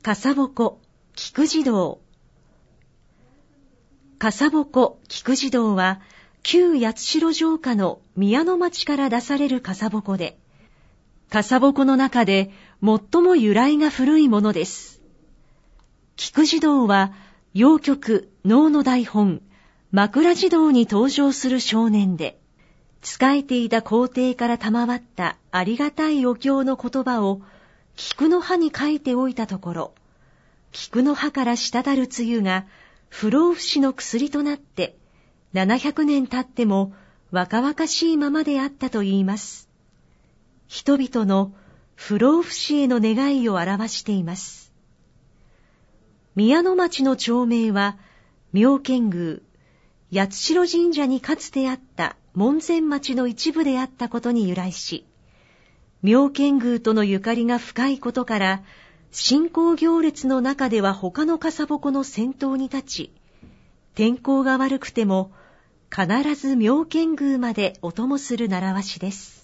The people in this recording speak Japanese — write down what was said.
笠鉾菊慈童。笠鉾菊慈童は旧八代城下の宮の町から出される笠鉾で、笠鉾の中で最も由来が古いものです。菊慈童は謡曲能の台本枕慈童に登場する少年で、仕えていた皇帝から賜ったありがたいお経の言葉を菊の葉に書いておいたところ、菊の葉から滴る露が不老不死の薬となって700年経っても若々しいままであったといいます。人々の不老不死への願いを表しています。宮の町の町名は妙見宮、八代神社にかつてあった門前町の一部であったことに由来し、妙見宮とのゆかりが深いことから、信仰行列の中では他の笠鉾の先頭に立ち、天候が悪くても必ず妙見宮までお供する習わしです。